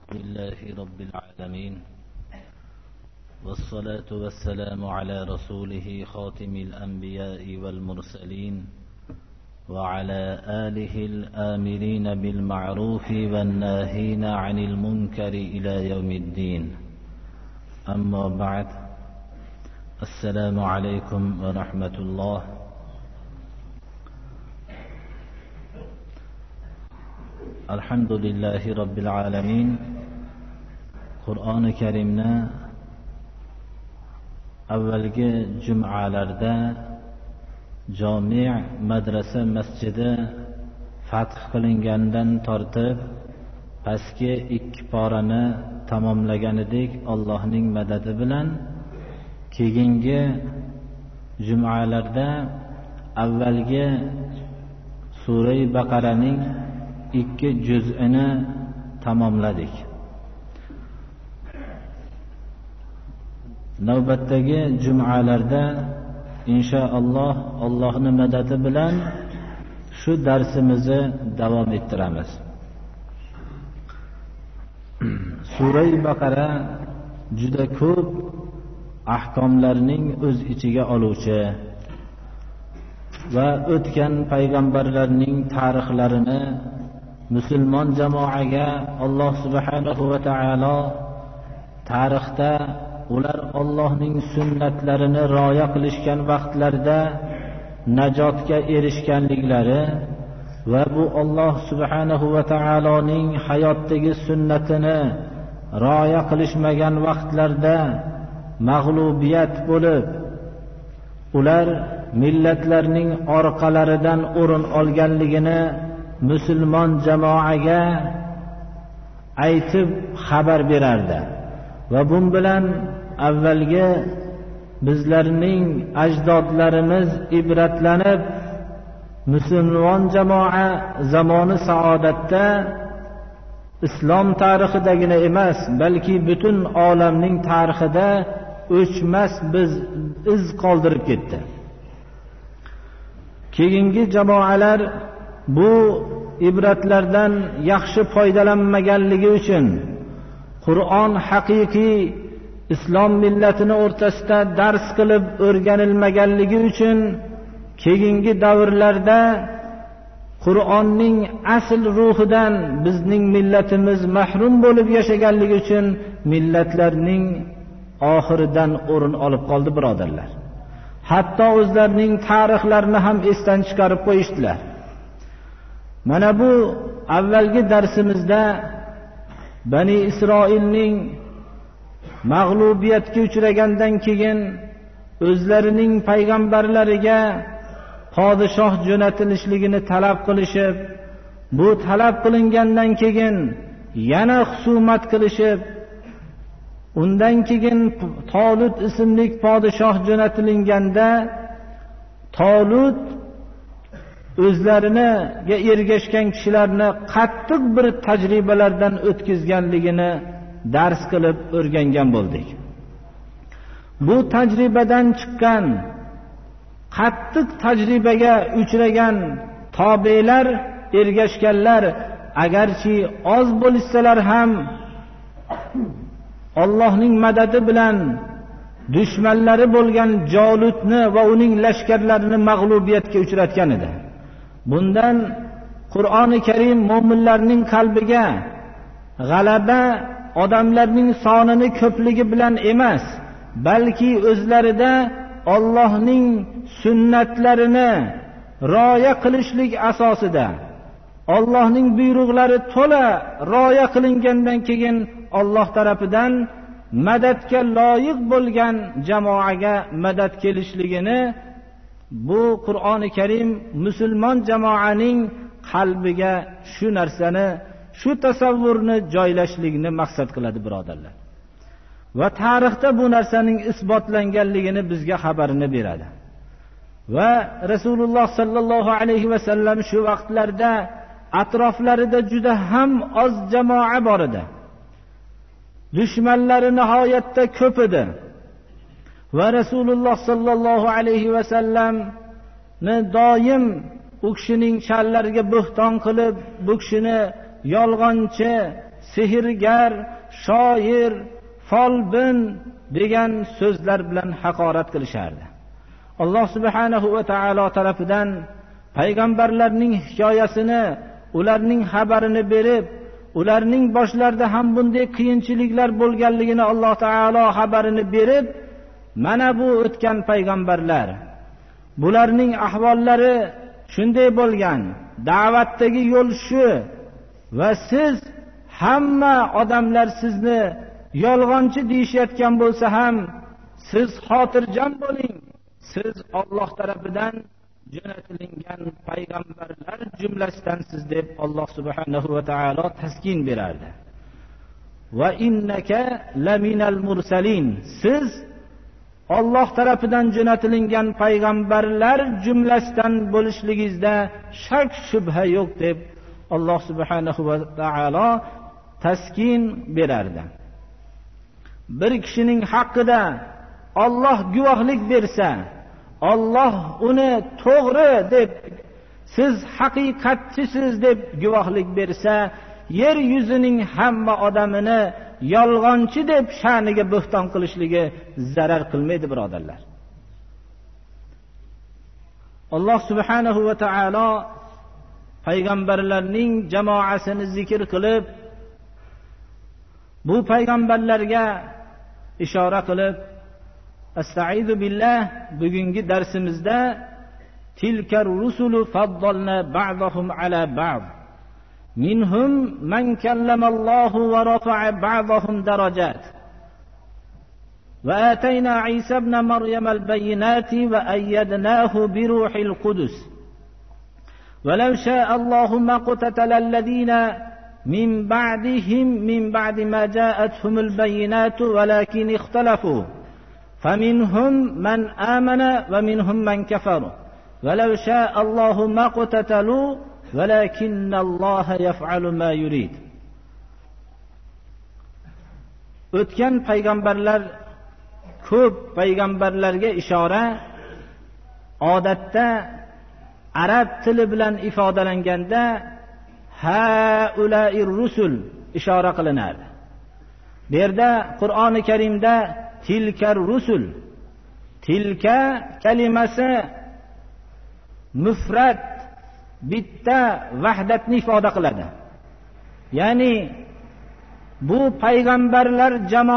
لله رب العالمين، والصلاة والسلام على رسوله خاتم الأنبياء والمرسلين، وعلى آله الآمرين بالمعروف والناهين عن المنكر إلى يوم الدين. أما بعد، السلام عليكم ورحمة الله. Alhamdulillahi Rabbil Alamin. Qur'oni Karimni avvalgi jum'alarda jami' madrasa masjidi fath qilingandan tortib pastki 2 porani tamomlagan edik Allohning madadi bilan. Keyingi jum'alarda avvalgi Sura Baqaraning 2 juz'ini tamomladik. Navbatdagi jum'alarda inshaalloh Allohning madadi bilan shu darsimizni davom ettiramiz. Sura Baqara juda ko'p ahkomlarning o'z ichiga oluvchi va o'tgan payg'ambarlarning tarixlarini musulmon jamoaga Alloh subhanahu va taolo tarixda ular Allohning sunnatlarini rioya qilishgan vaqtlarda najotga erishganliklari va bu Alloh subhanahu va taoloning hayotdagi sunnatini rioya qilishmagan vaqtlarda mag'lubiyat bo'lib ular millatlarning orqalaridan o'rin olganligini musulmon jamoaga aytib xabar berardi. Va bun bilan avvalgi bizlarning ajdodlarimiz ibratlanib musulmon jamoa zamoni saodatda islom tarixidagina emas, balki butun olamning tarixida o'chmas iz qoldirib ketdi. Keyingi jamoalar bu ibratlardan yaxshi foydalanmaganligi uchun Qur'on haqiqiy islom millatini o'rtasida dars qilib o'rganilmaganligi uchun keyingi davrlarda Qur'onning asl ruhidan bizning millatimiz mahrum bo'lib yashaganligi uchun millatlarning oxiridan o'rin olib qoldi, birodarlar. Hatto o'zlarining tarixlarini ham esdan chiqarib qo'yishdilar. Mana bu avvalgi darsimizda Bani Isroilning mag'lubiyatga uchragandan keyin o'zlarining payg'ambarlariga podshoh jo'natilishligini talab qilishib, bu talab qilingandan keyin yana husumat qilishib, undan keyin Tolut ismli podshoh jo'natilganda Tolut o'zlariga ergashgan kishilarni qattiq bir tajribalardan o'tkazganligini dars qilib o'rgangan bo'ldik. Bu tajribadan chiqqan qattiq tajribaga uchragan tobelar, ergashganlar agarchi oz bo'lsalar ham Allohning madadi bilan dushmanlari bo'lgan Jolutni va uning lashkarlarini mag'lubiyatga uchratgan edi. Bundan Qur'oni Karim mu'minlarning qalbiga g'alaba odamlarning sonini ko'pligi bilan emas, balki o'zlarida Allohning sunnatlarini rioya qilishlik asosida, Allohning buyruqlari to'la rioya qilingandan keyin Alloh tarafidan madadga loyiq bo'lgan jamoaga madad kelishligini, bu Qur'oni Karim musulmon jamoaning qalbiga shu narsani, shu tasavvurni joylashlikni maqsad qiladi, birodarlar. Va tarixda bu narsaning isbotlanganligini bizga xabarini beradi. Va Rasululloh sallallohu alayhi va sallam shu vaqtlarda atroflarida juda ham oz jamoa bor edi. Dushmanlari nihoyatda ko'p edi. Va Rasululloh sallallohu alayhi va sallamni doim u kishining shallariga bo'xton qilib, bu kishini yolg'onchi, sehrgar, shoir, folbin degan so'zlar bilan haqorat qilishardi. Alloh subhanahu va taolo tarafidan payg'ambarlarning hikoyasini, ularning xabarini berib, ularning boshlarida ham bunday qiyinchiliklar bo'lganligini Alloh taolo xabarini berib, mana bu o'tgan payg'ambarlar, bularning ahvollari shunday bo'lgan, da'vatdagi yo'l shu va siz hamma odamlar sizni yolg'onchi deyishayotgan bo'lsa ham siz xotirjam bo'ling, siz Alloh tarafidan jo'natilingan payg'ambarlar jumlasidasiz deb Alloh subhanahu va taolo taskin berardi. Va innaka laminal mursalin, siz Alloh tarafidan jo'natilingan payg'ambarlar jumlasidan bo'lishligingizda shak shubha yo'q deb Alloh subhanahu va taolo taskin berardi. Bir kishining haqqida Alloh guvohlik bersa, Alloh uni to'g'ri deb, siz haqiqatchisiz deb guvohlik bersa, yer yuzining hamma odamini yolg'onchi deb sha'niga bo'xton qilishligi zarar qilmaydi, birodarlar. Alloh subhanahu va taolo payg'ambarlarning jamoasini zikr qilib, bu payg'ambarlarga ishora qilib, Astaizu billah, bugungi darsimizda tilkar rusulu faddalna ba'dahum ala ba'd minhum man kallamallohu va rafa'a ba'dahum darajat va atayna Isa ibn Maryam al-bayyinati va ayyadnahu bi ruhil qudus walau sha'a Allahu ma qatatala alladhina min ba'dihim min ba'di ma ja'atuhumul bayyinatu walakin ikhtalafu فمنهم من آمن ومنهم من كفر ولو شاء الله ما قتتلوا ولكن الله يفعل ما يريد. O'tgan payg'ambarlar, ko'p payg'ambarlarga ishora odatda arab tili bilan ifodalanganda haula'ir rusul ishora qilinadi. Bu yerda Qur'oni Karimda tilkar rusul, tilka kalimasi mufrad, bitta, vahdatni ifoda qiladi. Ya'ni bu payg'ambarlar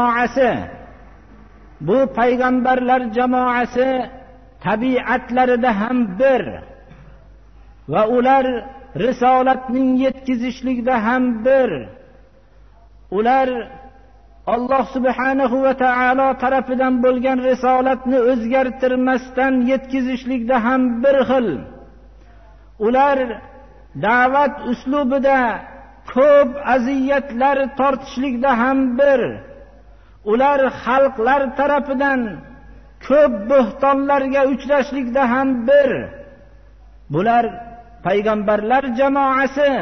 jamoasi tabiatlarida ham bir va ular risolatning yetkazishlikda ham bir. Ular Alloh subhanahu va taolo tarafidan bo'lgan risolatni o'zgartirmasdan yetkazishlikda ham bir xil. Ular da'vat uslubida ko'p aziyatlar tortishlikda ham bir. Ular xalqlar tarafidan ko'p bo'htonlarga uchrashlikda ham bir. Bular payg'ambarlar jamoasi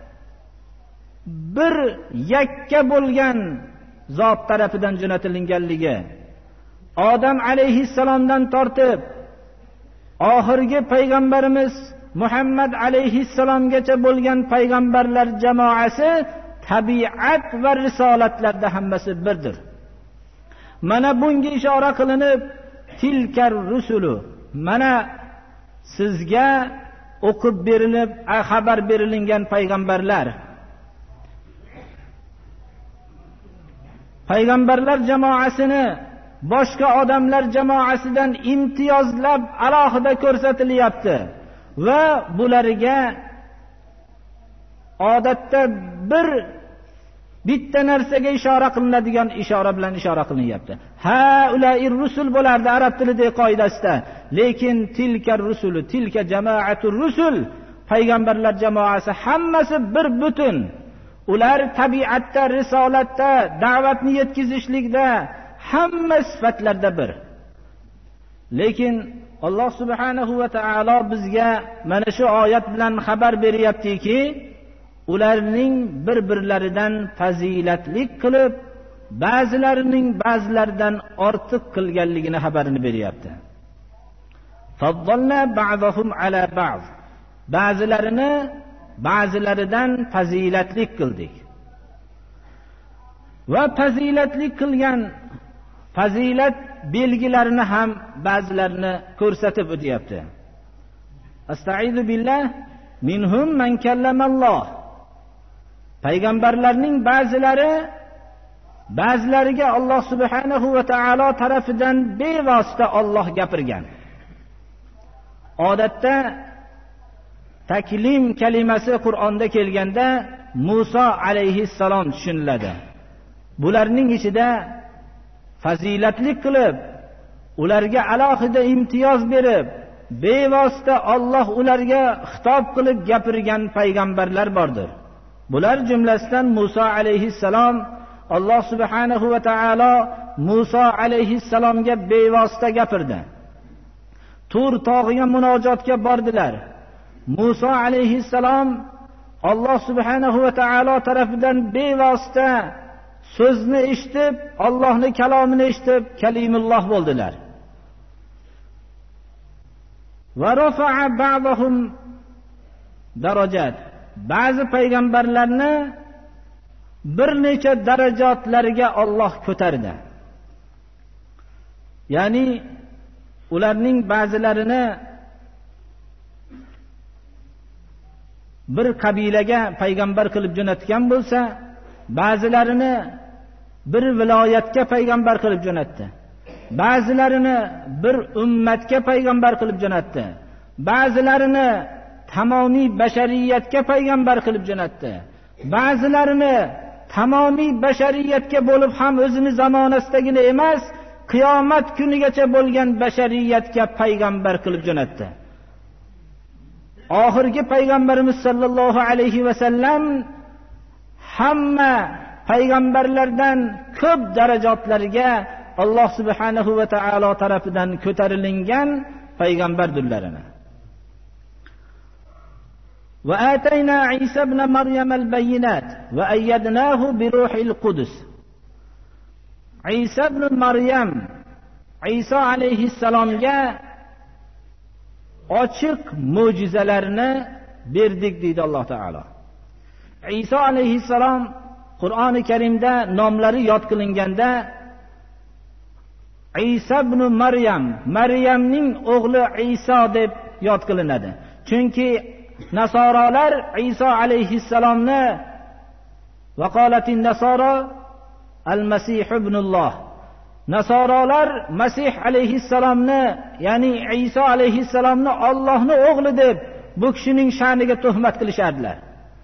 bir yakka bo'lgan zot tarafidan jo'natilganligi, Odam alayhissalomdan tortib oxirgi payg'ambarimiz Muhammad alayhissalomgacha bo'lgan payg'ambarlar jamoasi tabiat va risolatlarda hammasi birdir. Mana bunga ishora qilinib, tilkar rusulu, mana sizga o'qib berilib xabar berilingan payg'ambarlar, payg'ambarlar jamoasini boshqa odamlar jamoasidan imtiyozlab alohida ko'rsatilyapti va bularga odatda bitta narsaga ishora qilinadigan ishora bilan ishora qilinyapti. Ha ulayir rusul bo'lardi arab tilidagi qoidasida, lekin tilkar rusulu, tilka jamaatur rusul, payg'ambarlar jamoasi hammasi bir butun. Ular tabiatda, risolatda, da'vatni yetkazishlikda hamma sifatlarda bir. Lekin Alloh subhanahu va taolo bizga mana shu oyat bilan xabar beryaptiki, ularning bir-birlaridan fazilatlik qilib, ba'zilarining ba'zilaridan ortiq qilganligini xabarini beryapti. Faddalna ba'dahum ala ba'd, ba'zilarini ba'zilaridan fazilatlik qildik. va fazilatli qilgan fazilat belgilarini ham ba'zilarini ko'rsatib o'tyapti. Astaizu billah minhum man kallamalloh. Payg'ambarlarning ba'zilariga Alloh subhanahu va taolo tarafidan bevosita Alloh gapirgan. Odatda taklim kalimasi Qur'onda kelganda Musa alayhissalom tushuniladi. Bularning ichida fazilatli qilib, ularga alohida imtiyoz berib, bevosita Alloh ularga xitob qilib gapirgan payg'ambarlar bordir. Bular jumlasidan Musa alayhissalom, Alloh subhanahu va taolo Musa alayhissalomga bevosita gapirdi. Tur tog'iga munojotga bordilar. Musa alayhissalom Alloh subhanahu va taolo tarafidan bevosita so'zni eshitib, Allohning kalomini eshitib, kalimulloh bo'ldilar. Va rafa'a ba'dahum darajat. Ba'zi payg'ambarlarni bir necha darajatlarga Alloh ko'tardi. Ya'ni ularning ba'zilarini bir qabilaga payg'ambar qilib jo'natgan bo'lsa, ba'zilarini bir viloyatga payg'ambar qilib jo'natdi. Ba'zilarini bir ummatga payg'ambar qilib jo'natdi. Ba'zilarini tamomiy bashariyatga payg'ambar qilib jo'natdi. Ba'zilarini tamomiy bashariyatga bo'lib ham o'zini zamonasidagina emas, qiyomat kunigacha bo'lgan bashariyatga payg'ambar qilib jo'natdi. Oxirgi payg'ambarimiz sollallohu alayhi va sallam hamma payg'ambarlardan ko'p darajatlarga Alloh subhanahu va taolo tarafidan ko'tarilgan payg'ambardirlarini. Va atayna Isa ibn Maryam al-bayyinat va ayyadnahu bi ruhil qudus. Isa ibn Maryam Isa alayhissalomga ochiq mo'jizalarni berdik deydi Alloh taolo. Isa alayhissalom Qur'oni Karimda nomlari yod qilinganda Isa ibn Maryam, Maryamning o'g'li Isa deb yod qilinadi. Chunki Nasorolar Isa alayhissalomni vaqolatin nasoro al-Masih ibnulloh. Nasorolar Masih alayhissalomni, ya'ni Isa alayhissalomni Allohning o'g'li deb bu kishining sha'niga tuhmat qilishardilar.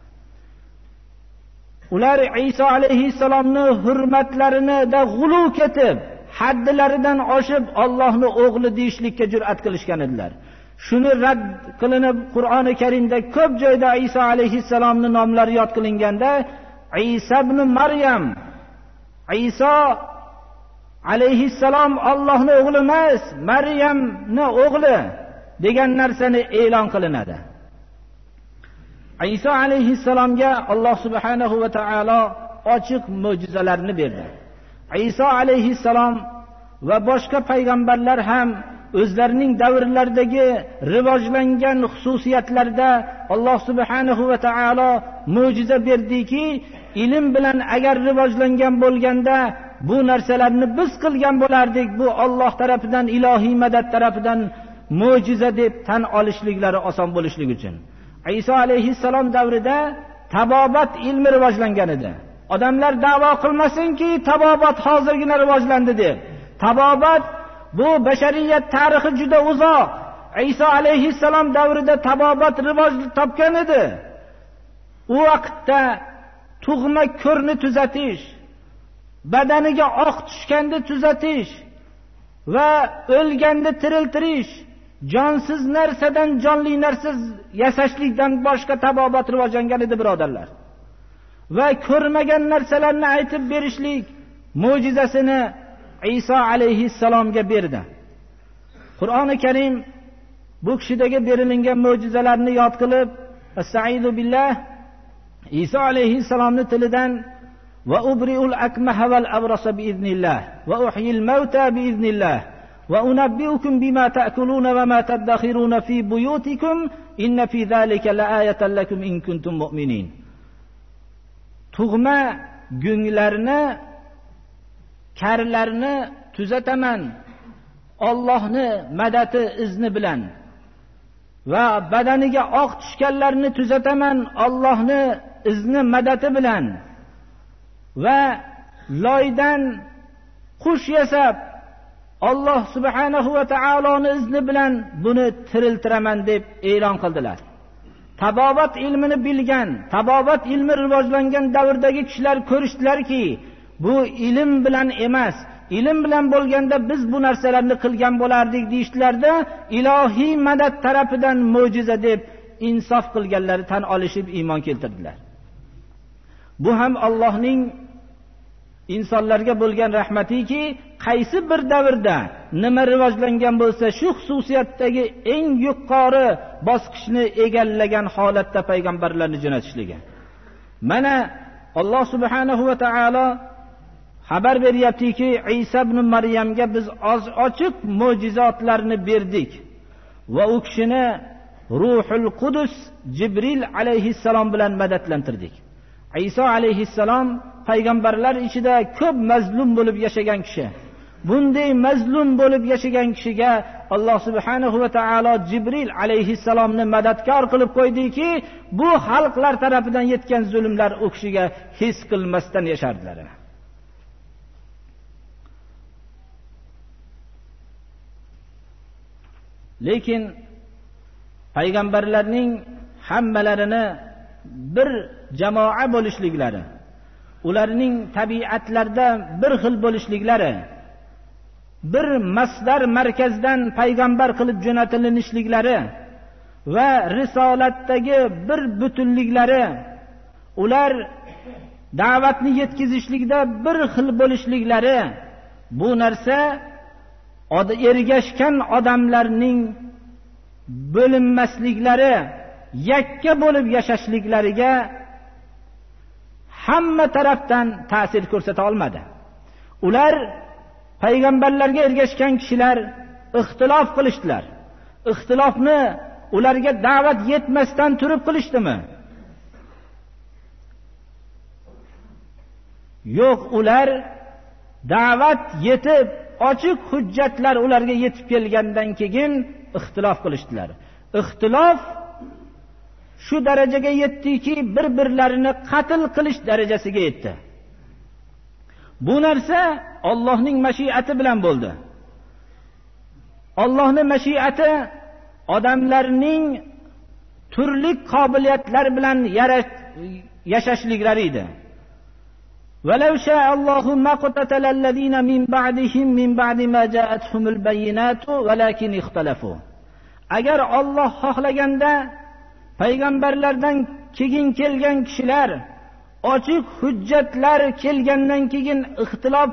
Ular Isa alayhissalomni hurmatlarini da g'ulu ketib, haddlaridan oshib Allohning o'g'li deyishlikka jur'at qilishgan edilar. Shuni rad qilinib Qur'oni Karimda ko'p joyda Isa alayhissalomning nomlari yod qilinganda Isa ibn Maryam, Isa alayhissalom Allohning o'g'li emas, Maryamning o'g'li degan narsani e'lon qilinadi. Isa alayhissalomga Alloh subhanahu va taolo ochiq mo'jizalarni berdi. Isa alayhissalom va boshqa payg'ambarlar ham o'zlarining davrlaridagi rivojlangan xususiyatlarda Alloh subhanahu va taolo mo'jiza berdiki, ilm bilan agar rivojlangan bo'lganda bu narsalarni biz qilgan bo'lardik. Bu Alloh tarafidan, ilohiy madad tarafidan mo'jiza deb tan olishliklari oson bo'lishligi uchun. Isa alayhissalom davrida tabobat ilmi rivojlangan edi. Odamlar da'vo qilmasinki, tabobat hozirgina rivojlandi deb. Tabobat bu bashariyat tarixi juda uzoq. Isa alayhissalom davrida tabobat rivoj topgan edi. U vaqtda tug'ma ko'rni tuzatish, badaniga oq tushganda tuzatish va o'lganda tiriltirish, jonsiz narsadan jonli narsa yasashlikdan boshqa tabobat rivojlangan edi, birodarlar. Va ko'rmagan narsalarni aytib berishlik mo'jizasini Isa alayhissalomga berdi. Qur'oni Karim bu kishidagi berilgan mo'jizalarni yod qilib, Astaizu billah, Isa alayhissalomning tilidan va ubri'ul akmaha val abrasa biiznillah va uhyil mauta biiznillah va unabbiukum bima ta'kuluna va ma tadakhiruna fi buyutikum inna fi zalika laayatan lakum in kuntum mu'minin. Tug'ma gunglarni karlarni tuzataman Allohni madadi izni bilan va badaniga oq tushganlarni tuzataman Allohni izni madadi bilan va loydan qush yasab Alloh subhanahu va taoloning izni bilan buni tiriltiraman deb e'lon qildilar. Tabobat ilmini bilgan, tabobat ilmi rivojlangan davrdagi kishilar ko'rishdilarki, bu ilm bilan emas, ilm bilan bo'lganda biz bu narsalarni qilgan bo'lardik deyishdilarda, ilohiy madad tarafidan mo'jiza deb insof qilganlari tan olishib iymon keltirdilar. Bu ham Allohning insonlarga bo'lgan rahmatiki, qaysi bir davrda nima rivojlangan bo'lsa, shu xususiyatdagi eng yuqori bosqichni egallagan holatda payg'ambarlarni jo'natishligi. Mana Alloh subhanahu va taolo xabar beryaptiki, Isa ibn Maryamga biz ochiq mo'jizotlarni berdik va u kishini Ruhul Qudus Jibril alayhissalom bilan madadlantirdik. Isa alayhissalom payg'ambarlar ichida ko'p mazlum bo'lib yashagan kishi. Bunday mazlum bo'lib yashagan kishiga Alloh subhanahu va taolo Jibril alayhissalomni madadkor qilib qo'ydiki, bu xalqlar tarafidan yetgan zulmlar u kishiga his qilmasdan yashardilar. Lekin payg'ambarlarning hammalarini bir jamoa bo'lishliklari, ularning tabiatlarida bir xil bo'lishliklari, bir masdar markazdan payg'ambar qilib jo'natilishliklari va risolatdagi bir butunliklari, ular da'vatni yetkazishlikda bir xil bo'lishliklari, bu narsa ergashgan odamlarning bo'linmasliklari, yakka bo'lib yashashliklariga hamma tarafdan ta'sir ko'rsata olmadi. Ular payg'ambarlarga ergashgan kishilar ixtilof qilishdilar. Ixtilofni ularga da'vat yetmasdan turib qilishdimi? Yo'q, ular da'vat yetib, ochiq hujjatlar ularga yetib kelgandan keyin ixtilof qilishdilar. Ixtilof shu darajaga yetdiki, bir-birlarini qatl qilish darajasiga yetdi. Bu narsa Allohning mashiati bilan bo'ldi. Allohning mashiati odamlarning turli qobiliyatlar bilan yashashliklari edi. وَلَوْ شَاءَ اللَّهُ مَا قَتَلَ الَّذِينَ مِنْ بَعْدِهِمْ مِنْ بَعْدِ مَا جَاءَتْهُمُ الْبَيِّنَاتُ وَلَكِنْ اخْتَلَفُوا. Agar Alloh xohlaganda payg'ambarlardan keyin kelgan kishilar ochiq hujjatlar kelgandan keyin ixtilof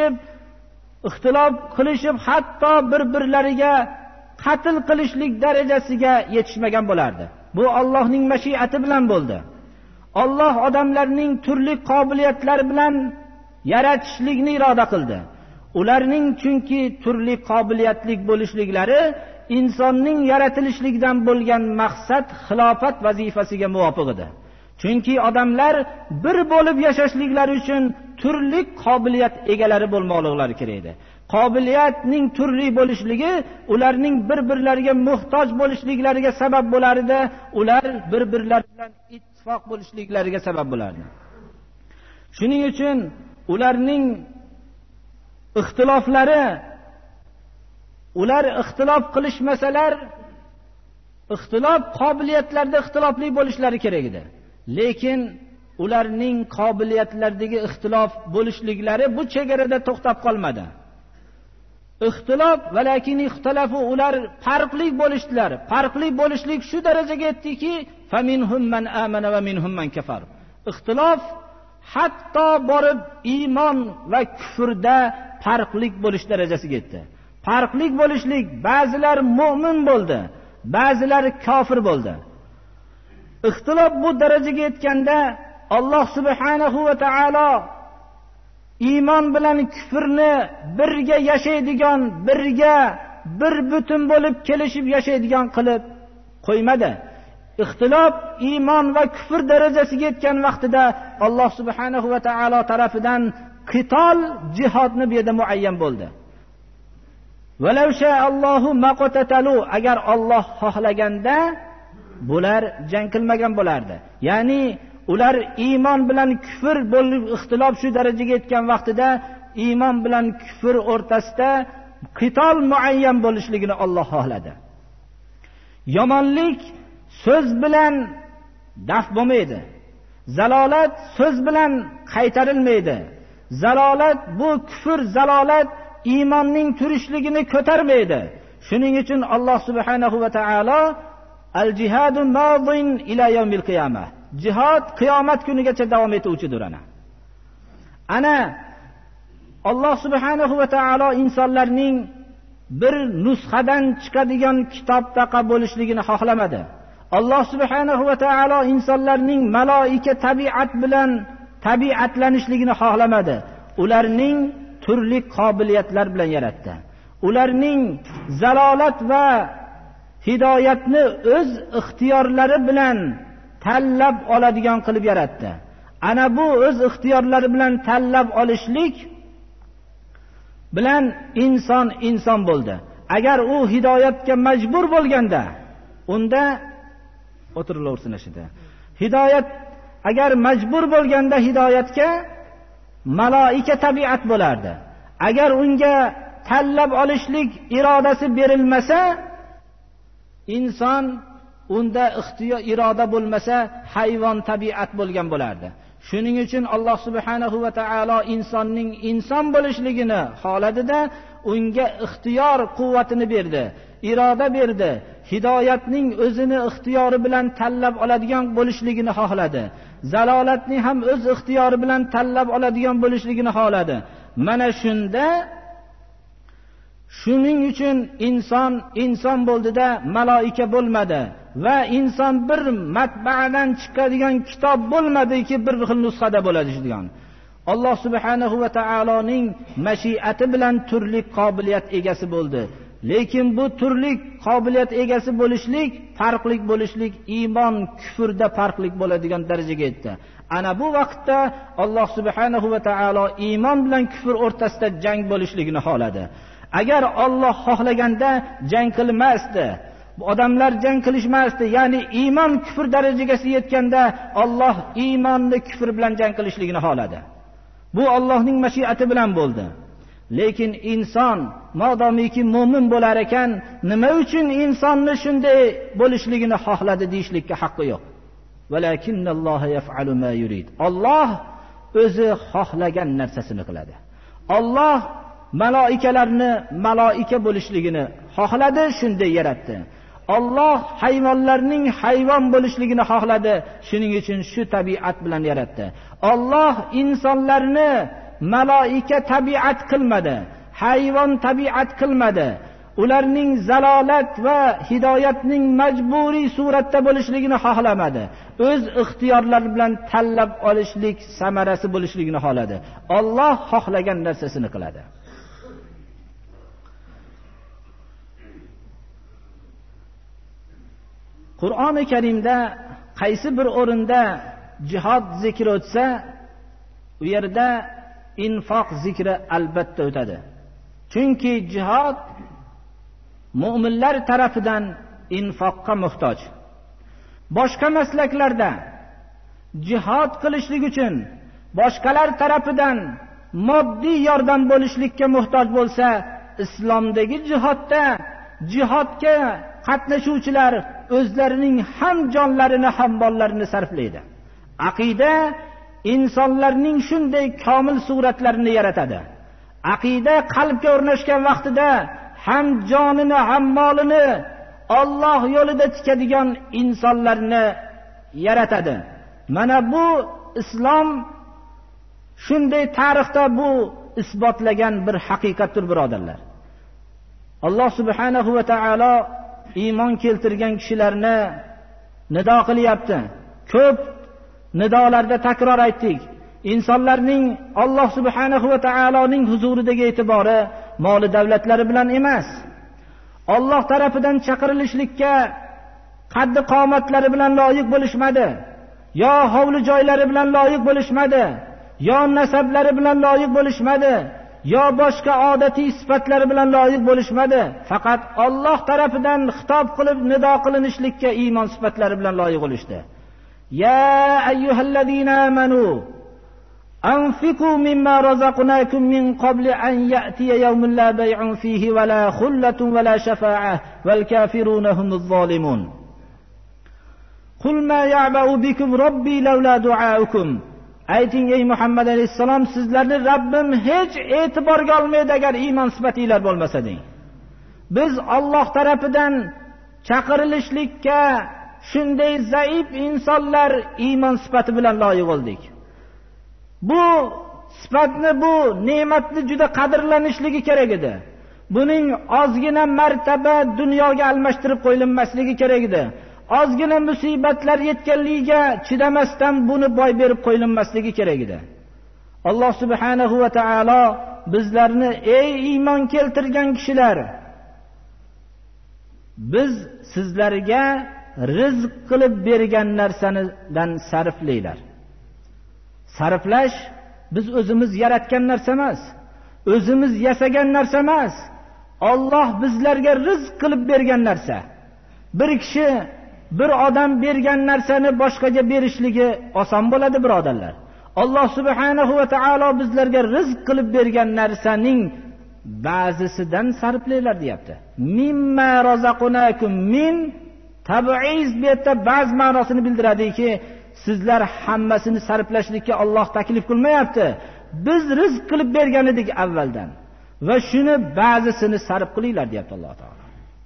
qilishib hatto bir-birlariga qatl qilishlik darajasiga yetishmagan bo'lardi. Bu Allohning mashiati bilan bo'ldi. Alloh odamlarning turli qobiliyatlar bilan yaratishlikni iroda qildi. Ularning chunki turli qobiliyatlik bo'lishliklari insonning yaratilishligidan bo'lgan maqsad xilofat vazifasiga muvofiq edi. Chunki odamlar bir bo'lib yashashliklari uchun turli qobiliyat egalari bo'lmoqliklari kerak edi. Qobiliyatning turli bo'lishligi ularning bir-birlariga muhtoj bo'lishliklariga sabab bo'lardi. Ular bir-birlari bilan ittifoq bo'lishliklariga sabab bo'lardi. Shuning uchun ularning ixtiloflari, ular ixtilof qilishmasalar, ixtilof qobiliyatlarda ixtilofli bo'lishlari kerak edi. Lekin ularning qobiliyatlaridagi ixtilof bo'lishliklari bu chegarada to'xtab qolmadi. Ixtilof valakin ixtilafu, ular farqli bo'lishdilar. Farqli bo'lishlik shu darajaga yetdiki, faminhum man amana va minhum man kafar. Ixtilof hatto borib iymon va kufrda farqli bo'lish darajasiga yetdi. Farqli bo'lishlik, ba'zilar mu'min bo'ldi, ba'zilar kofir bo'ldi. Ixtilof bu darajaga yetganda Alloh subhanahu va taolo iymon bilan kufrni birga yashaydigan, birga bir butun bo'lib kelishib yashaydigan qilib qo'ymadi. Ixtilof iymon va kufr darajasiga yetgan vaqtida Alloh subhanahu va taolo tarafidan qitol, jihodni bu yerda muayyan bo'ldi. Walau sha'allohu maqtatalu, agar Alloh xohlaganda bular jang qilmagan bo'lardi. Ya'ni ular iymon bilan kufr bo'lib ixtilof shu darajaga yetgan vaqtida iymon bilan kufr o'rtasida qitol muayyan bo'lishligini Alloh xohladi. Yomonlik so'z bilan daf bo'lmaydi. Zalolat so'z bilan qaytarilmaydi. Zalolat bu kufr, zalolat iymonning turishligini ko'tarmaydi. Shuning uchun Alloh subhanahu va taolo al-jihadu madin ila yawmil qiyamah. Jihad qiyomat kunigacha davom etuvchidir ana Alloh subhanahu va taolo insonlarning bir nusxadan chiqadigan kitobdaqa bo'lishligini xohlamadi. Alloh subhanahu va taolo insonlarning maloika tabiat bilan tabiatlanishligini xohlamadi. Ularning turli qobiliyatlar bilan yaratdi. Ularning zalolat va hidoyatni o'z ixtiyorlari bilan tanlab oladigan qilib yaratdi. Ana bu o'z ixtiyorlari bilan tanlab olishlik bilan inson bo'ldi. Agar u hidoyatga majbur bo'lganda, unda o'tirilaversin ashida. Hidoyat agar majbur bo'lganda hidoyatga maloika tabiat bo'lardi. Agar unga tanlab olishlik irodasi berilmasa, inson unda ixtiyor iroda bo'lmasa hayvon tabiat bo'lgan bo'lardi. Shuning uchun Alloh subhanahu va taolo insonning inson bo'lishligini xohladida unga ixtiyor quvvatini berdi, iroda berdi. Hidoyatning o'zini ixtiyori bilan tanlab oladigan bo'lishligini xohladi. Zalolatni ham o'z ixtiyori bilan tanlab oladigan bo'lishligini xohladi. Mana shunda shuning uchun inson bo'ldida maloika bo'lmadi va inson bir matbaadan chiqadigan kitob bo'lmadiki, bir xil nusxada bo'ladi degan. Alloh subhanahu va taoloning mashiati bilan turli qobiliyat egasi bo'ldi. Lekin bu turli qobiliyat egasi bo'lishlik, farqlik bo'lishlik iymon kufrda farqlik bo'ladigan darajaga yetdi. Ana bu vaqtda Alloh subhanahu va taolo iymon bilan kufr o'rtasida jang bo'lishligini xohladi. Agar Alloh xohlaganda jang qilmasdi, odamlar jang qilishmasdi. Ya'ni iymon kufr darajasiga yetganda Alloh iymonni kufr bilan jang qilishligini xohladi. Bu Allohning mashiati bilan bo'ldi. Lekin inson modomiki mu'min bo'lar ekan, nima uchun insonni shunday bo'lishligini xohladi deyishlikka haqqi yo'q. Valakinnalloha yaf'alu ma yurid. Alloh o'zi xohlagan narsasini qiladi. Alloh maloikalarni maloika bo'lishligini xohladi, shunday yaratdi. Alloh hayvonlarning hayvon bo'lishligini xohladi, shuning uchun shu tabiat bilan yaratdi. Alloh insonlarni maloika tabiat qilmadi, hayvon tabiat qilmadi. Ularning zalolat va hidoyatning majburiy suratda bo'lishligini xohlamadi. O'z ixtiyorlari bilan tanlab olishlik samarasi bo'lishligini xohladi. Alloh xohlagan narsasini qiladi. Qur'oni Karimda qaysi bir o'rinda jihad zikri o'tsa, u yerda infoq zikri albatta o'tadi. Chunki jihad mu'minlar tarafidan infoqqa muhtoj. Boshqa maslaklarda jihad qilishlik uchun boshqalar tarafidan moddiy yordam bo'lishlikka muhtoj bo'lsa, islomdagi jihodga qatnashuvchilar o'zlarining ham jonlarini ham mollarini sarflaydi. Aqida insonlarning shunday komil suratlarini yaratadi. Aqida qalbga o'rnashgan vaqtida ham jonini ham molini Alloh yo'lida tikadigan insonlarni yaratadi. Mana bu islom shunday tarixda bu isbotlagan bir haqiqatdir, birodarlar. Alloh subhanahu va taolo iymon keltirgan kishilarni nido qilyapti. Ko'p nidolarda takror aytdik. Insonlarning Alloh subhanahu va taoloning huzuridagi e'tibori moli davlatlari bilan emas. Alloh tarafidan chaqirilishlikka qaddi qomatlari bilan loyiq bo'lishmadi, yo hovli joylari bilan loyiq bo'lishmadi. yo nasablari bilan loyiq bo'lishmadi, yo boshqa odatiy sifatlari bilan loyiq bo'lishmadi. Faqat Alloh tarafidan xitob qilib nido qilinishlikka iymon sifatlari bilan loyiq bo'lishdi. Ya ayyuhallazina amanu anfiqu mimma razaqnakum min qabli an ya'tiya yawmun la bay'un fihi wa la khullatun wa la shafa'ah wal kafiruna humuz zalimun. Qul ma ya'ba'u bikum robbi lawla du'aukum. Ayting ey Muhammad alayhisalom, sizlarni Rabbim hech e'tiborga olmaydi agar iymon sifatinglar bo'lmasa deng. Biz Alloh tarafidan chaqirilishlikka shunday zaif insonlar iymon sifati bilan loyiq bo'ldik. Bu sifatni, bu ne'matni juda qadrlanishligi kerak edi. Buning ozgina martaba dunyoga almashtirib qo'yilmasligi kerak edi. Ozgina musibatlar yetganligiga chidamasdan buni boy berib qo'yilmasligi kerak edi. Alloh subhanahu va taolo bizlarni ey iymon keltirgan kishilar, biz sizlarga rizq qilib bergan narsanidan sarflaylar. Sarflash biz o'zimiz yaratgan narsa emas, o'zimiz yasagan narsa emas. Alloh bizlarga rizq qilib bergan narsa. Bir kishi, bir odam bergan narsani boshqaga berishligi oson bo'ladi, birodarlar. Alloh subhanahu va taolo bizlarga rizq qilib bergan narsaning ba'zisidan sarflaylar deyapti. Mimma razaqnakum min tab'iz bu yerda ba'zi ma'nosini bildiradiki, sizlar hammasini sarflashlikka Alloh taklif qilmayapti. Biz rizq qilib bergan edik avvaldan va shuni ba'zisini sarf qilinglar deyapti Alloh taolo.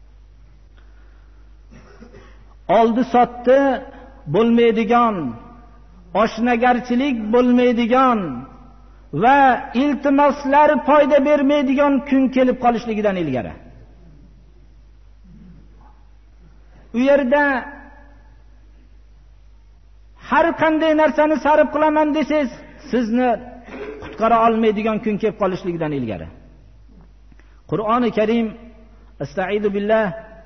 Oldi sotdi bo'lmaydigan, oshnagarchilik bo'lmaydigan va iltimoslar foyda bermaydigan kun kelib qolishligidan ilgari. U yerda har qanday narsani sarf qilaman desangiz, sizni qutqara olmaydigan kun kelib qolishligidan ilgari. Qur'oni Karim Astaizu billah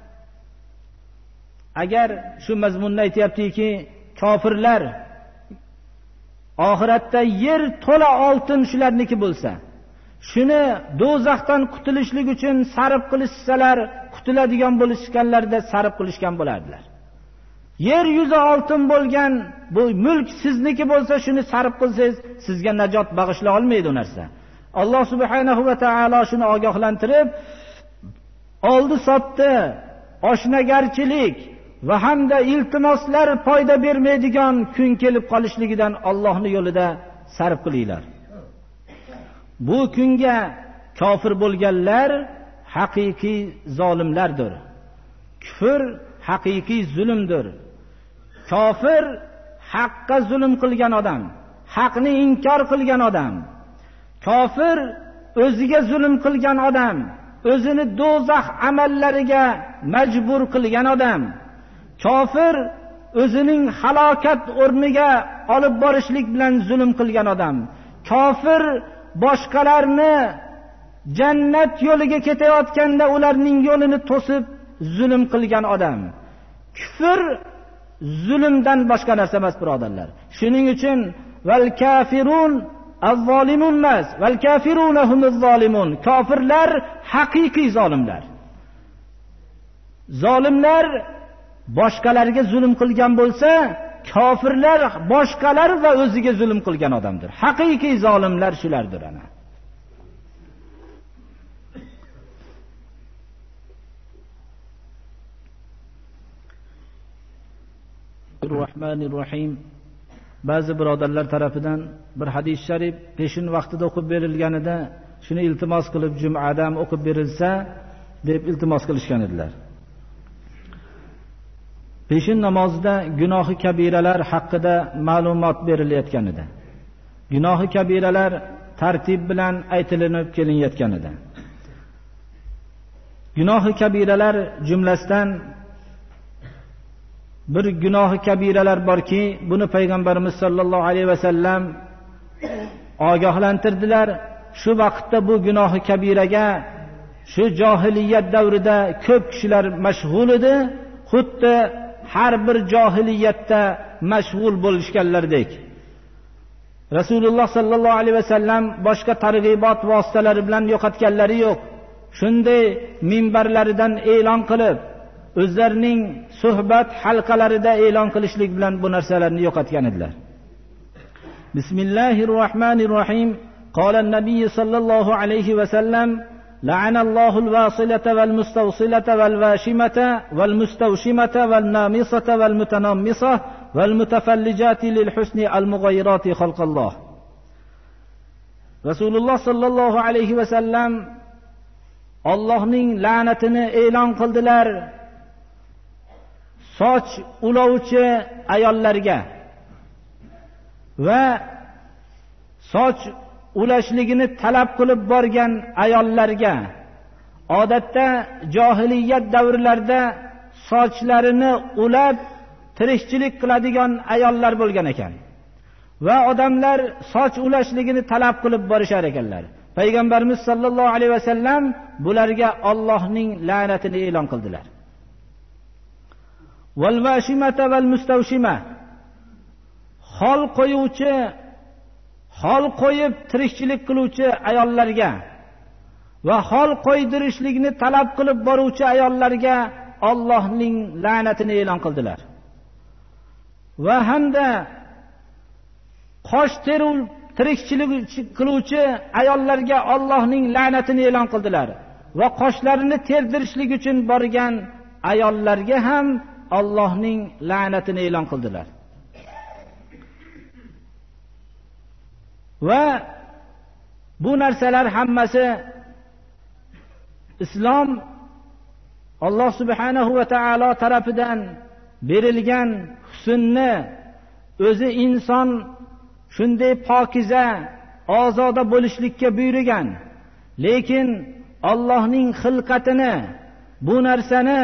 agar shu mazmunni aytayaptiki, kofirlar oxiratda yer to'la oltin shularniki bo'lsa, shuni do'zaxdan qutulishlik uchun sarf qilishsalar, qutuladigan bo'lishganlarda sarf qilishgan bo'lardilar. Yer yuzi oltin bo'lgan bu mulk sizniki bo'lsa, shuni sarf qilsangiz, sizga najot bag'ishla olmaydi u narsa. Alloh subhanahu va taolo shuni ogohlantirib, oldi sotdi, oshnagarchilik va hamda iltimoslar foyda bermaydigan kun kelib qolishligidan Allohning yo'lida sarf qilinglar. Bu kunga kofir bo'lganlar haqiqiy zolimlardir. Kufr haqiqiy zulmdir. Kofir haqqa zulm qilgan odam, haqni inkor qilgan odam. Kofir o'ziga zulm qilgan odam, o'zini do'zax amallariga majbur qilgan odam. Kofir o'zining halokat o'rniga olib borishlik bilan zulm qilgan odam. Kofir boshqalarni jannat yo'liga ketayotganda ularning yo'lini to'sib zulm qilgan odam. Kufr zulmdan boshqa narsa emas, birodarlar. Shuning uchun val kafirun az-zolimun mas val kafiruna humuz zolimun. Kofirlar haqiqiy zolimlar. Zolimlar boshqalarga zulm qilgan bo'lsa, kofirlar boshqalar va o'ziga zulm qilgan odamdir. Haqiqiy zolimlar shulardir ana. Rahmanir-Rahim. Ba'zi birodarlar tarafidan bir hadis sharif peshin vaqtida o'qib berilganida shuni iltimos qilib jum'ada o'qib berilsa deb iltimos qilishgan edilar. Peshin namozida gunohi kabiralar haqida ma'lumot berilayotgan edi. Gunohi kabiralar tartib bilan aytilinib kelinayotgan edi. Gunohi kabiralar jumlasidan bir gunohi kabiralar borki, buni payg'ambarimiz sollallohu alayhi vasallam ogohlantirdilar. Shu vaqtda bu gunohi kabiraga shu johiliyat davrida ko'p kishilar mashg'ul edi, xuddi har bir johiliyatda mashg'ul bo'lishganlardek. Rasululloh sallallohu alayhi vasallam boshqa targ'ibot vositalari bilan yo'qotganlari yo'q. Shunday minbarlaridan e'lon qilib, o'zlarining suhbat halqalarida e'lon qilishlik bilan bu narsalarni yo'qotgan edilar. Bismillahirrohmanirrohim. Qala an-nabiy sallallohu alayhi vasallam: "La'anallohu al-wasilata wal-mustawsilata wal-washimata wal-mustawshimata wal-namisata wal-mutanammisah wal-mutafallijati lil-husni al-mughayyirati khalqalloh." Rasululloh sallallohu alayhi vasallam Allohning la'natini e'lon qildilar soch ulovchi ayollarga va soch ulashligini talab qilib borgan ayollarga. Odatda johiliyat davrlarida sochlarini ulab tirikchilik qiladigan ayollar bo'lgan ekan va odamlar soch ulashligini talab qilib borishar ekanlar. Payg'ambarimiz sallallohu alayhi vasallam bularga Allohning la'natini e'lon qildilar. Val vashimata val mustawshima, xol qo'yuvchi, xol qo'yib tirikchilik qiluvchi ayollarga va xol qo'ydirishlikni talab qilib boruvchi ayollarga Allohning la'natini e'lon qildilar. Va hamda qosh terib tirikchilik qiluvchi ayollarga Allohning la'natini e'lon qildilar va qoshlarini terdirishlik uchun borgan ayollarga ham Allohning la'natini e'lon qildilar. Va bu narsalar hammasi islom Alloh subhanahu va taolo tarafidan berilgan husnni o'zi inson shunday pokiza, ozoda bo'lishlikka buyurgan. Lekin Allohning xilqatini, bu narsani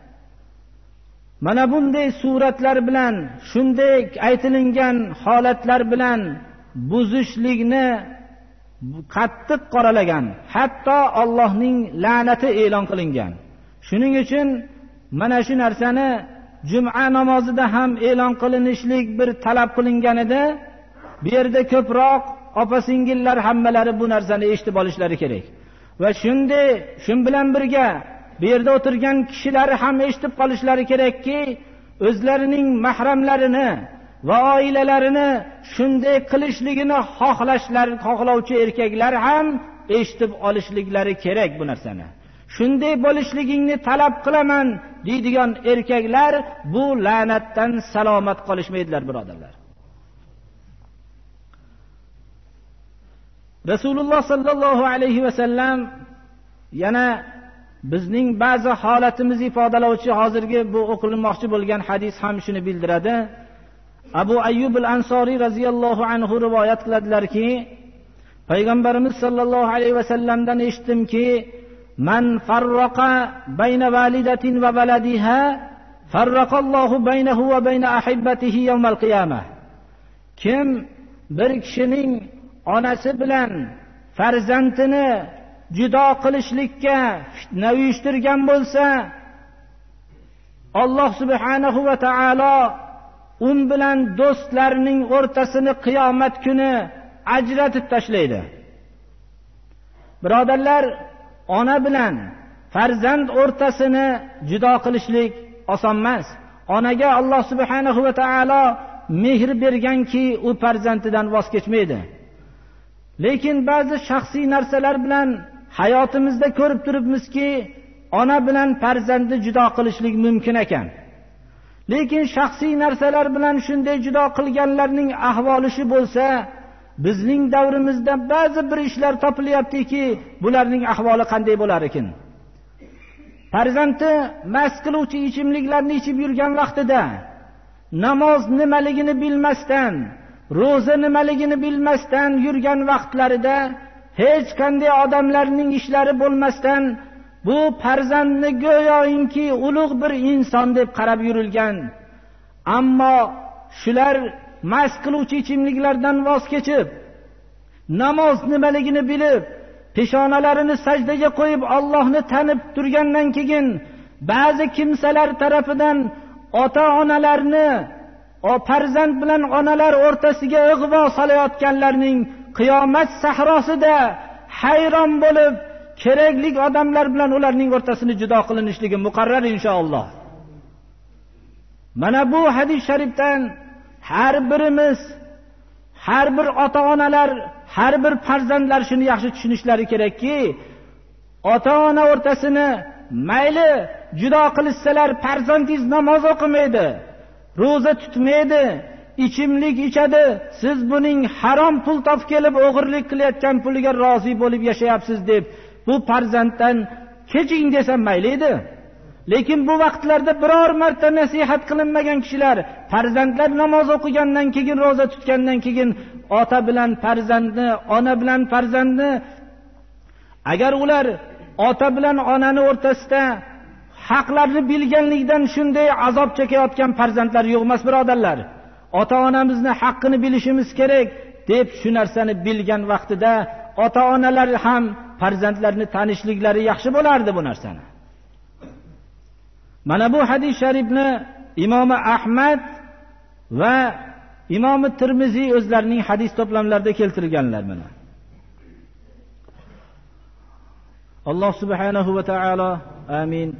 mana bunday suratlar bilan, shunday aytilingan holatlar bilan buzishlikni qattiq qoralagan. Hatto Allohning la'nati e'lon qilingan. Shuning uchun mana shu narsani Juma namozida ham e'lon qilinishlik bir talab qilingan edi. Bu yerda ko'proq opa-singillar hammalari bu narsani eshitib olishlari kerak. Va shunday, shun bilan birga bu yerda o'tirgan kishilar ham eshitib qolishlari kerakki, o'zlarining mahramlarini va oilalarini shunday qilishligini xohlovchi erkaklar ham eshitib olishliklari kerak bu narsani. Shunday bo'lishligingni talab qilaman deydigan erkaklar bu la'natdan salomat qolishmaydilar, birodarlar. Rasululloh sallallohu alayhi vasallam yana bizning ba'zi holatimizni ifodalovchi hozirgi bu o'qilmoqchi bo'lgan hadis ham shuni bildiradi. Abu Ayyub al-Ansori radhiyallohu anhu rivoyat qiladilarki, Payg'ambarimiz sallallohu alayhi vasallamdan eshitdimki, "Man farraqa bayna validatin va valadiha, farraqallohu baynahu va bayna ahibbatihi yawmal qiyamah." Kim bir kishining onasi bilan farzandini judo qilishlikka fitna uyushtirgan bo'lsa, Alloh subhanahu va taolo un bilan do'stlarining o'rtasini qiyomat kuni ajratib tashlaydi. Birodarlar, ona bilan farzand o'rtasini judo qilishlik oson emas. Onaga Alloh subhanahu va taolo mehr berganki, u farzandidan voz kechmaydi. Lekin ba'zi shaxsiy narsalar bilan hayotimizda ko'rib turibmizki, ona bilan farzandni judo qilishlik mumkin ekan. Lekin shaxsiy narsalar bilan shunday judo qilganlarning ahvoli shu bo'lsa, bizning davrimizda ba'zi bir ishlar topilyaptiki, bularning ahvoli qanday bo'lar ekan? Farzandi mast qiluvchi ichimliklarni ichib yurgan vaqtida, namoz nimaligini bilmasdan, ro'za nimaligini bilmasdan yurgan vaqtlarida, hech qanday odamlarning ishlari bo'lmasdan, bu farzandni go'yoki ulug' bir inson deb qarab yurilgan. Ammo shular mast qiluvchi ichimliklardan voz kechib, namoz nimaligini bilib, peshonalarini sajdaga qo'yib Allohni tanib turgandan keyin ba'zi kimsalar tarafidan ota-onalarni o farzand bilan onalar o'rtasiga ig'vo solayotganlarning qiyomat sahrosida hayron bo'lib, kerakli odamlar bilan ularning o'rtasini judo qilinishligi muqarrar inshaalloh. Mana bu hadis sharifdan har birimiz, har bir ota-onalar, har bir farzandlar shuni yaxshi tushunishlari kerakki, ota-ona o'rtasini mayli judo qilishsalar, farzandingiz namoz o'qimaydi, roza tutmaydi, ichimlik ichadi, siz buning harom pul topib kelib o'g'irlik qilayotgan puliga rozi bo'lib yashayapsiz deb bu farzanddan keching desam mayli edi. Lekin bu vaqtlarda biror marta nasihat qilinmagan kishilar, farzandlar namoz o'qigandan keyin, roza tutgandan keyin ota bilan farzandni, ona bilan farzandni, agar ular ota bilan onani o'rtasida haqlarni bilganlikdan shunday azob chekayotgan farzandlar yo'q emas, birodarlar. Ota-onamizni haqqini bilishimiz kerak deb shu narsani bilgan vaqtida ota-onalar ham farzandlarni tanishliklari yaxshi bo'lardi bu narsani. Mana bu hadis sharifni Imom Ahmad va Imom Tirmiziy o'zlarining hadis to'plamlarida keltirganlar mana. Alloh subhanahu va taolo amin.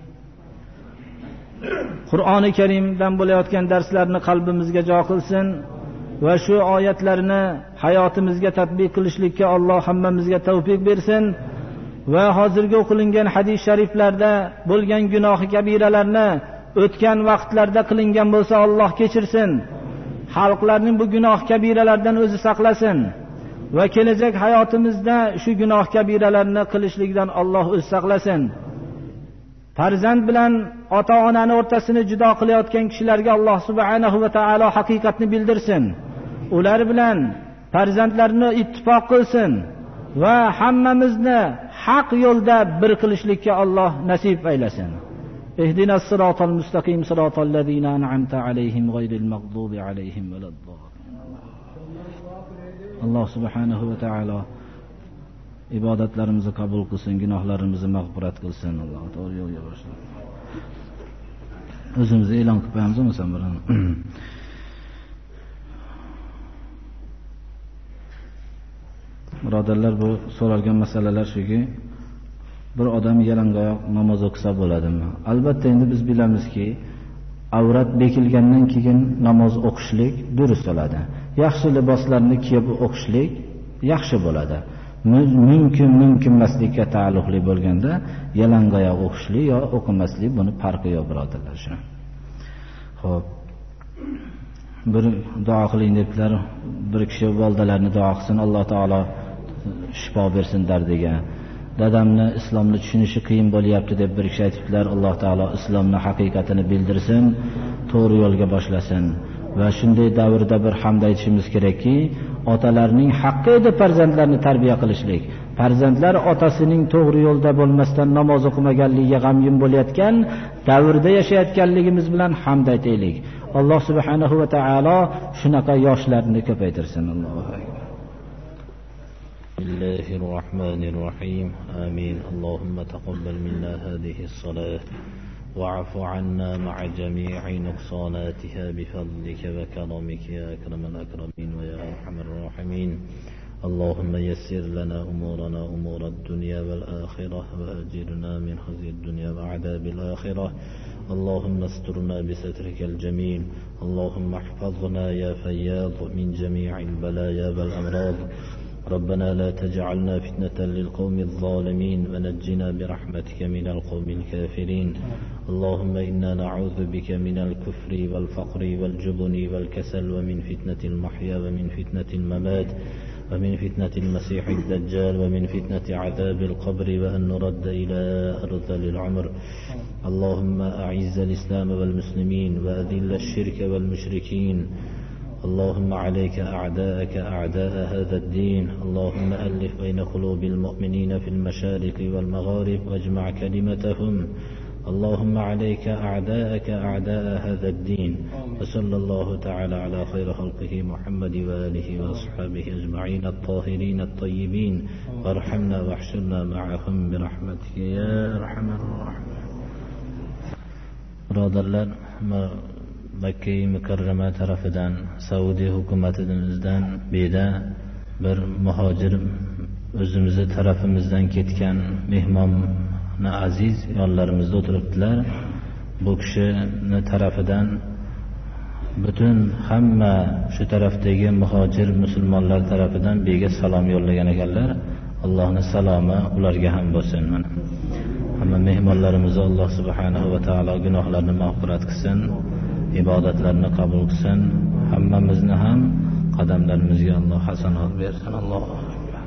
Qur'oni Karimdan bo'layotgan darslarni qalbimizga jo qilsin va shu oyatlarni hayotimizga tatbiq qilishlikka Alloh hammamizga tavfiq bersin va hozirgi o'qilingan hadis shariflarda bo'lgan gunoh kabiralarni o'tgan vaqtlarda qilingan bo'lsa Alloh kechirsin. Xalqlarning bu gunoh kabiralardan o'zi saqlasin va kelajak hayotimizda shu gunoh kabiralarni qilishlikdan Alloh o'zi saqlasin. Farzand bilan ota-onani o'rtasini judo qilayotgan kishilarga Alloh subhanahu va taolo haqiqatni bildirsin. Ular bilan farzandlarini ittifoq qilsin va hammamizni haq yo'lda bir qilishlikka Alloh nasib aylasin. Ihdinas siratal mustaqim siratal ladzina an'amta alayhim ghayril maghdubi alayhim valaddallin. Alloh subhanahu va taolo ibodatlarimizni qabul qilsin, gunohlarimizni mag'firat qilsin. Alloh to'g'ri yo'lga boshlaydi. O'zimizni e'lon qilib qo'yamiz masalan. Birodarlar, bu so'ralgan masalalar shuki, bir odam yalangoyoq namoz o'qisa bo'ladimi? Albatta endi biz bilamizki, avrat bekilgandan keyin namoz o'qishlik durust bo'ladi. Yaxshi liboslarni kiyib o'qishlik yaxshi bo'ladi. Mumkin emaslikka taalluqli bo'lganda yalangoyoq o'qishlik yo o'qimaslik buni farqi yo'q, birodarlar. Shuni. Xo'p. Bir duo qiling debdilar. Bir kishi valdalarni duo qilsin, Alloh taolo shifo bersin dardiga. Dadamni islomni tushunishi qiyin bo'lyapti deb bir kishi aytibdilar. Alloh taolo islomning haqiqatini bildirsin, to'g'ri yo'lga boshlasin. Va shunday davrda bir hamd aytishimiz kerakki, otalarning haqqi edi farzandlarni tarbiya qilishlik. Farzandlar otasining to'g'ri yo'lda bo'lmasdan namoz o'qimaganligiga g'amgin bo'layotgan davrda yashayotganligimiz bilan hamd aytaylik. Alloh subhanahu va taolo shunaqa yoshlarni ko'paytirsin. Allohu akbar. Bismillahirrohmanirrohim. Amin. Allohumma taqabbal minna hadhihi as-salat واعف عنا مع جميع نقصاناتها بفضلك وكرمك يا أكرم الأكرمين ويا أرحم الراحمين. اللهم يسر لنا أمورنا أمور الدنيا والآخرة وأجرنا من خزي الدنيا وعذاب الآخرة. اللهم استرنا بسترك الجميل. اللهم احفظنا يا فياض من جميع البلايا والأمراض. ربنا لا تجعلنا فتنة للقوم الظالمين ونجنا برحمتك من القوم الكافرين. اللهم إنا نعوذ بك من الكفر والفقر والجبن والكسل ومن فتنة المحيا ومن فتنة الممات ومن فتنة المسيح الدجال ومن فتنة عذاب القبر وأن نرد إلى أرذل العمر. اللهم أعز الإسلام والمسلمين وأذل الشرك والمشركين. اللهم عليك أعداءك أعداء هذا الدين. اللهم ألف بين قلوب المؤمنين في المشارق والمغارب واجمع كلمتهم. اللهم عليك أعداءك أعداء هذا الدين. وصلى الله تعالى على خير خلقه محمد وآله وأصحابه أجمعين الطاهرين الطيبين. وارحمنا واحشرنا معهم برحمتك يا أرحم الراحمين. برادرlar, Makka-i Mukarrama tarafidan, Saudiya hukumatimizdan beda bir muhojir o'zimizni tarafimizdan ketgan mehmonni aziz yonlarimizda o'tiribdilar. Bu kishini tarafidan butun hamma shu tarafdagi muhojir musulmonlar tarafidan bega salom yo'llagan ekanlar. Allohning salomi ularga ham bo'lsin. Hamma mehmonlarimizni Alloh subhanahu va taolo gunohlarini mag'firat qilsin, ibodatlarni qabul qilsin. Hammamizni ham qadamlarimizga Alloh hasanat bersin. Alloh